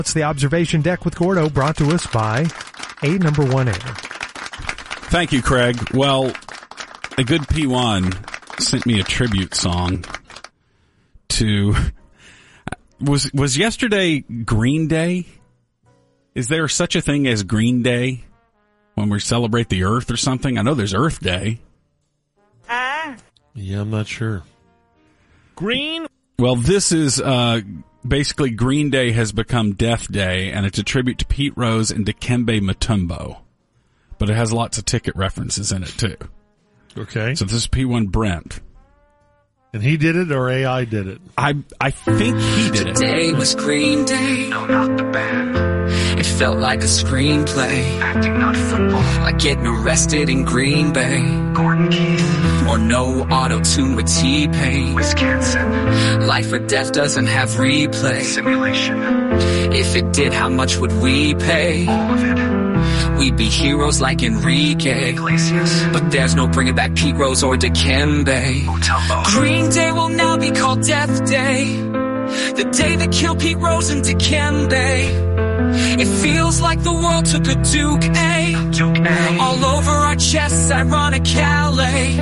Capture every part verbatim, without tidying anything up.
It's the Observation Deck with Gordo, brought to us by A Number One Air. Thank you, Craig. Well, a good P one sent me a tribute song to... Was was yesterday Green Day? Is there such a thing as Green Day when we celebrate the Earth or something? I know there's Earth Day. Ah. Yeah, I'm not sure. Green? Well, this is uh, basically Green Day has become Death Day, and it's a tribute to Pete Rose and Dikembe Mutombo. But it has lots of ticket references in it, too. Okay. So this is P one Brent. And he did it, or A I did it? I I think he did it. Today was Green Day. No, not the band. It felt like a screenplay. Acting, not football. Like getting arrested in Green Bay. Gordon Keith. Or no auto-tune with T-Pain. Wisconsin. Life or death doesn't have replay. Simulation. If it did, how much would we pay? All of it. We'd be heroes like Enrique Iglesias. But there's no bringing back Pete Rose or Dikembe. Mutombo. Green Day will now be called Death Day. The day that killed Pete Rose and Dikembe. It feels like the world took a Duke A. Duke A. All over our chests, ironic Calais.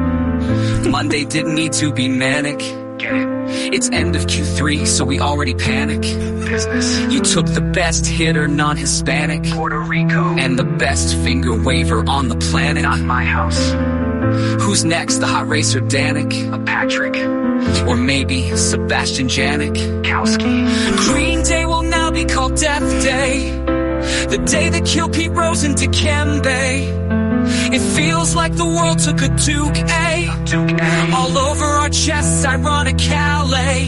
Monday didn't need to be manic. Get it? It's end of Q three, so we already panic. Business. You took the best hitter, non-Hispanic. Puerto Rico. And the best finger waver on the planet. Not my house. Who's next? The hot racer Danik? A Patrick. Or maybe Sebastian Janik. Kowski. Green Day will now be called Death Day. The day that killed Pete Rose and Dikembe. It feels like the world took a Duke A. Duke A. All over our chests, ironic Calais.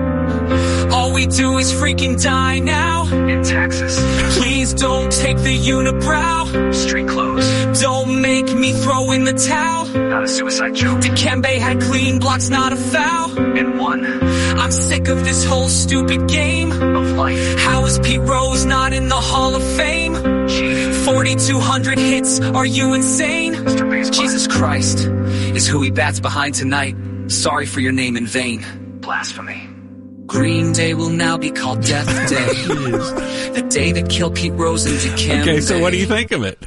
All we do is freaking die now. In Texas. Please don't take the unibrow. Street clothes. Don't make me throw in the towel. Not a suicide joke. Dikembe had clean blocks, not a foul. And one. I'm sick of this whole stupid game of life. How is Pete Rose not in the Hall of Fame? forty-two hundred hits, are you insane? Jesus Christ is who he bats behind tonight. Sorry for your name in vain. Blasphemy. Green Day will now be called Death Day. The day that killed Pete Rose and Dikembe. Okay, so what do you think of it?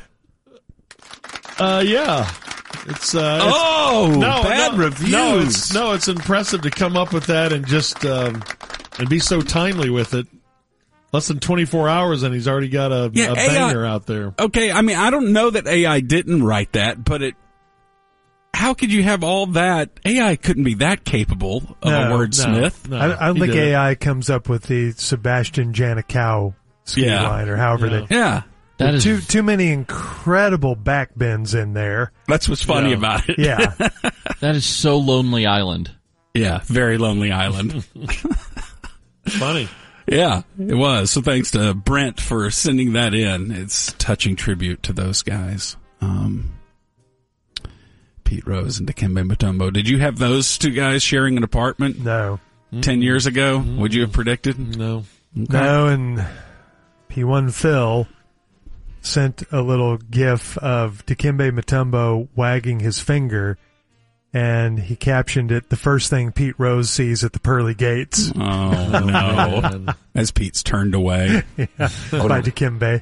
Uh, yeah. It's, uh, it's, oh, no, bad no, reviews. No, it's, no, it's impressive to come up with that and just, um, and be so timely with it. Less than twenty-four hours and he's already got a, yeah, a banger A I, out there. Okay, I mean, I don't know that A I didn't write that, but it, how could you have all that? A I couldn't be that capable of no, a wordsmith. No, no, I, I don't think A I it. comes up with the Sebastian Janikau ski yeah. line or however yeah. they. Yeah. That is too too many incredible backbends in there. That's what's funny yeah. about it. Yeah. That is so Lonely Island. Yeah, very Lonely Island. Funny. Yeah, it was. So thanks to Brent for sending that in. It's touching tribute to those guys. Um, Pete Rose and Dikembe Mutombo. Did you have those two guys sharing an apartment? No. Ten years ago? Mm-hmm. Would you have predicted? No. Okay. No, and P one Phil sent a little gif of Dikembe Mutombo wagging his finger, and he captioned it, the first thing Pete Rose sees at the pearly gates. Oh, no. As Pete's turned away. Yeah, by Dikembe.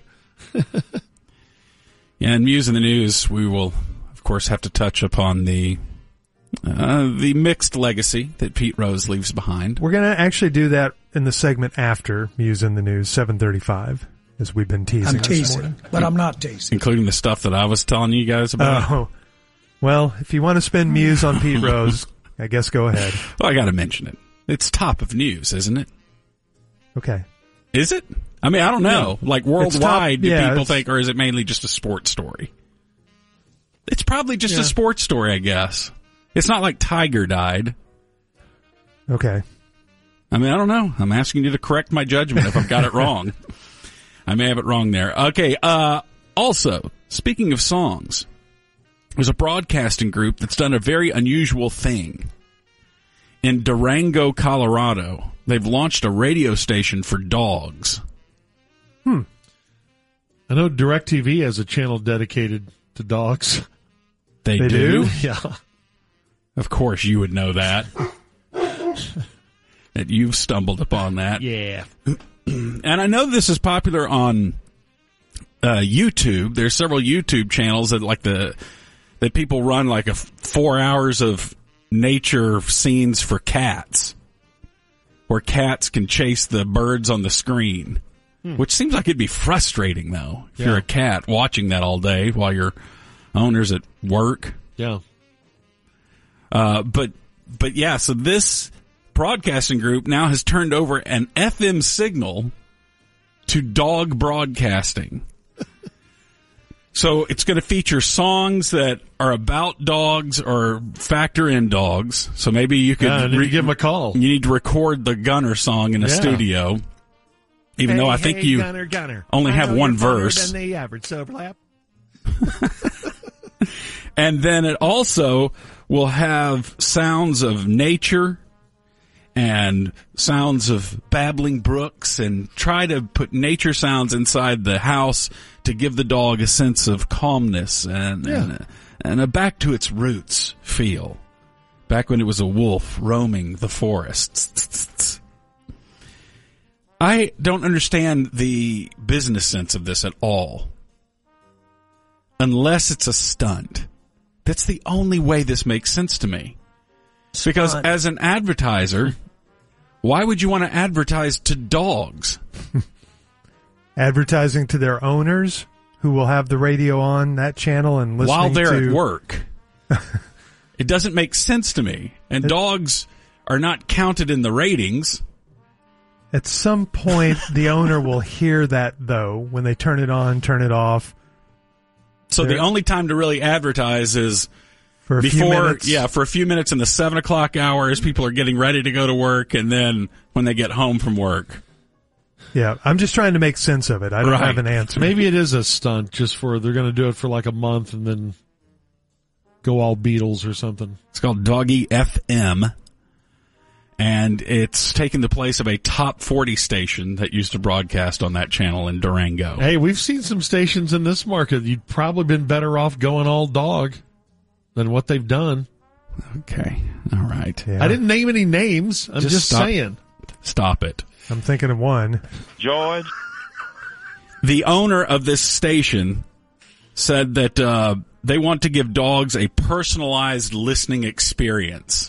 Yeah, and Muse in the News, we will, of course, have to touch upon the uh, the mixed legacy that Pete Rose leaves behind. We're going to actually do that in the segment after Muse in the News, seven thirty-five, as we've been teasing. I'm teasing, but I'm not teasing. Including the stuff that I was telling you guys about. Oh. Well, if you want to spend Muse on Pete Rose, I guess go ahead. Well, I got to mention it. It's top of news, isn't it? Okay. Is it? I mean, I don't know. Like worldwide, top, yeah, do people think, or is it mainly just a sports story? It's probably just yeah. a sports story, I guess. It's not like Tiger died. Okay. I mean, I don't know. I'm asking you to correct my judgment if I've got it wrong. I may have it wrong there. Okay. Uh, also, speaking of songs, there's a broadcasting group that's done a very unusual thing. In Durango, Colorado, they've launched a radio station for dogs. Hmm. I know DirecTV has a channel dedicated to dogs. They, they do? do? Yeah. Of course you would know that. That you've stumbled upon that. Yeah. and I know this is popular on uh, YouTube. There's several YouTube channels that like the that people run like a f- four hours of nature scenes for cats, where cats can chase the birds on the screen. Which seems like it'd be frustrating, though, if Yeah. you're a cat watching that all day while your owner's at work. Yeah. Uh, but, but yeah, so this broadcasting group now has turned over an F M signal to dog broadcasting. So it's going to feature songs that are about dogs or factor in dogs. So maybe you could Yeah, I need re- to give him a call. You need to record the Gunner song in a Yeah. studio. Even Hey, though I think hey, you Gunner, Gunner. only I have know one you're funnier verse. than the average overlap. And then it also will have sounds of nature and sounds of babbling brooks, and try to put nature sounds inside the house to give the dog a sense of calmness and, Yeah. and, a, and a back to its roots feel. Back when it was a wolf roaming the forests. I don't understand the business sense of this at all. Unless it's a stunt. That's the only way this makes sense to me. Because Stunt. as an advertiser, why would you want to advertise to dogs? Advertising to their owners who will have the radio on that channel and listening While they're to at work. It doesn't make sense to me. And It- dogs are not counted in the ratings. At some point, the owner will hear that, though, when they turn it on, turn it off. So the They're- only time to really advertise is For a few before, minutes. yeah, for a few minutes in the seven o'clock hours, people are getting ready to go to work, and then when they get home from work. Yeah, I'm just trying to make sense of it. I don't Right. have an answer. Maybe it is a stunt just for, they're going to do it for like a month and then go all Beatles or something. It's called Doggy F M, and it's taken the place of a top forty station that used to broadcast on that channel in Durango. Hey, we've seen some stations in this market. You'd probably been better off going all dog than what they've done. Okay, all right. Yeah. I didn't name any names. I'm Just just, stop. saying. Stop it. I'm thinking of one. George. The owner of this station said that uh, they want to give dogs a personalized listening experience.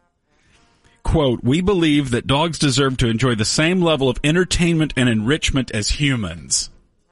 Quote, "We believe that dogs deserve to enjoy the same level of entertainment and enrichment as humans."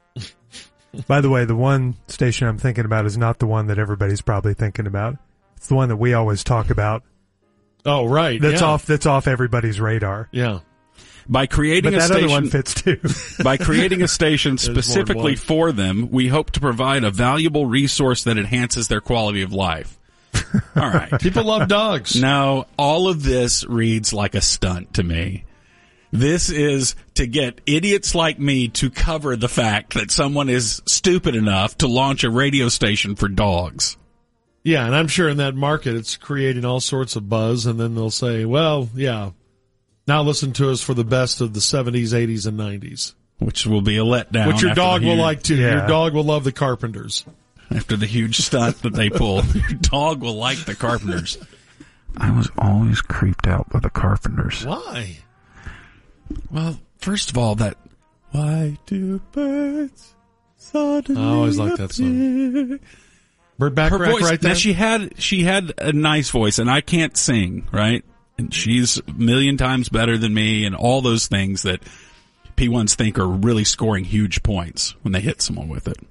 By the way, the one station I'm thinking about is not the one that everybody's probably thinking about. It's the one that we always talk about. Oh, right. That's yeah. off. That's off everybody's radar. Yeah. By creating But a that station, other one fits too. by creating a station more than specifically one. for them, we hope to provide a valuable resource that enhances their quality of life. All right. People love dogs. No, all of this reads like a stunt to me. This is to get idiots like me to cover the fact that someone is stupid enough to launch a radio station for dogs. Yeah, and I'm sure in that market it's creating all sorts of buzz, and then they'll say, well, yeah, now listen to us for the best of the seventies, eighties, and nineties. Which will be a letdown. Which your after dog the will huge- like too. Yeah. Your dog will love the Carpenters. After the huge stunt that they pull. Your dog will like the Carpenters. I was always creeped out by the Carpenters. Why? Well, first of all, that why do birds suddenly I always liked that song. Bird her Bacharach voice. right Now there? she had she had a nice voice, and I can't sing, right? And she's a million times better than me, and all those things that P ones think are really scoring huge points when they hit someone with it.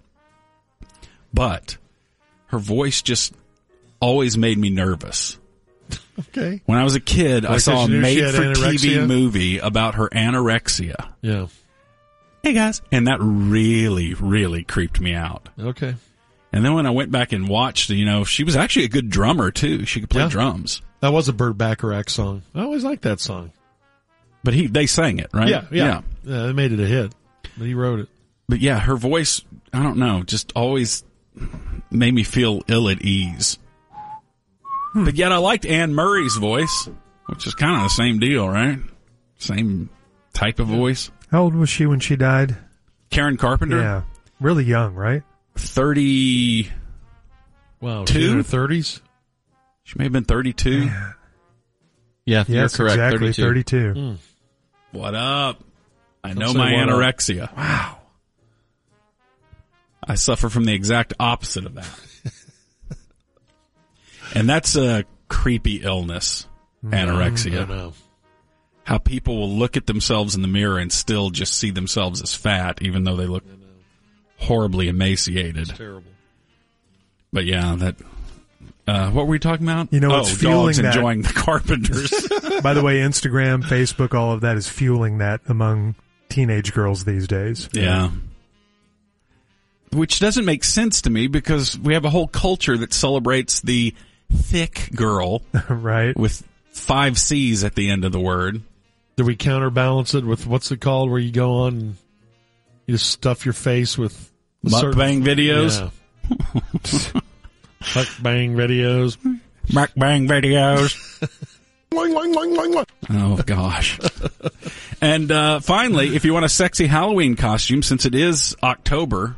But her voice just always made me nervous. Okay. When I was a kid, I Like saw a that you knew she had made-for-T V anorexia? movie about her anorexia. Yeah. Hey, guys. And that really, really creeped me out. Okay. And then when I went back and watched, you know, she was actually a good drummer, too. She could play Yeah. drums. That was a Bird Bacharach song. I always liked that song. But he they sang it, right? Yeah, yeah. Yeah, they made it a hit. But he wrote it. But, yeah, her voice, I don't know, just always made me feel ill at ease. Hmm. But yet I liked Anne Murray's voice, which is kind of the same deal, right? Same type of voice. How old was she when she died? Karen Carpenter? Yeah, really young, right? thirty... Wow. Two? She in her thirties? She may have been thirty-two. Yeah, you're Yes, correct. exactly. thirty-two. Thirty-two. Mm. What up? I know say my what up. anorexia. Wow. I suffer from the exact opposite of that. And that's a creepy illness, anorexia. I know. How people will look at themselves in the mirror and still just see themselves as fat, even though they look horribly emaciated. It's terrible. But yeah, that. Uh, what were we talking about? You know, oh, it's fueling dogs that. enjoying the Carpenters. By the way, Instagram, Facebook, all of that is fueling that among teenage girls these days. Yeah. Which doesn't make sense to me because we have a whole culture that celebrates the thick girl Right. with five C's at the end of the word. Do we counterbalance it with, what's it called, where you go on and you just stuff your face with a certain- Mukbang videos. Yeah. Mukbang videos. Mukbang videos. Oh, gosh. And uh, finally, if you want a sexy Halloween costume, since it is October,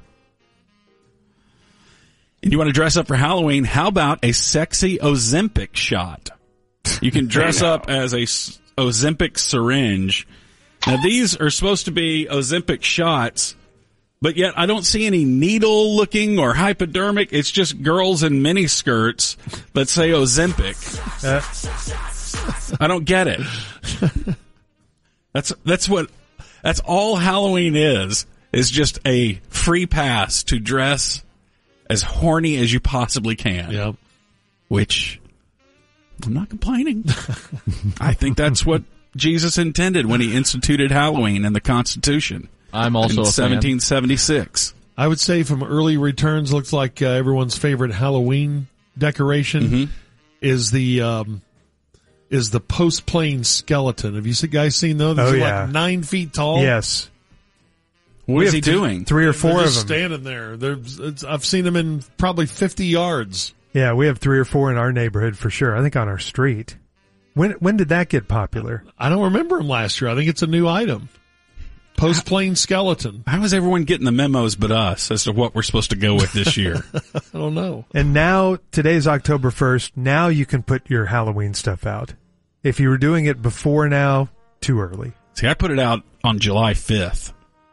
and you want to dress up for Halloween, how about a sexy Ozempic shot? You can dress up as a s- Ozempic syringe. Now, these are supposed to be Ozempic shots, but yet I don't see any needle-looking or hypodermic. It's just girls in miniskirts that say Ozempic. Uh, I don't get it. That's that's what that's all Halloween is. Is just a free pass to dress as horny as you possibly can. Yeah. Which I'm not complaining. I think that's what Jesus intended when he instituted Halloween in the Constitution. I'm also in a fan. seventeen seventy-six. I would say from early returns, looks like uh, everyone's favorite Halloween decoration Mm-hmm. is the um, is the post plane skeleton. Have you see- guys seen those? These Oh, are yeah. like nine feet tall. yes. What We is have he two- doing? Three or four They're of just them. standing there. There's, it's, I've seen them in probably fifty yards. Yeah, we have three or four in our neighborhood for sure. I think on our street. When when did that get popular? I don't remember them last year. I think it's a new item. Post plane skeleton. How is everyone getting the memos but us as to what we're supposed to go with this year? I don't know. And now, today's October first, now you can put your Halloween stuff out. If you were doing it before now, too early. See, I put it out on July fifth.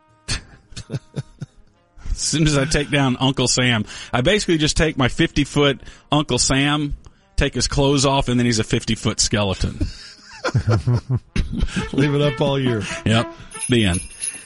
As soon as I take down Uncle Sam, I basically just take my fifty-foot Uncle Sam, take his clothes off, and then he's a fifty-foot skeleton. Leave it up all year. Yep. The end.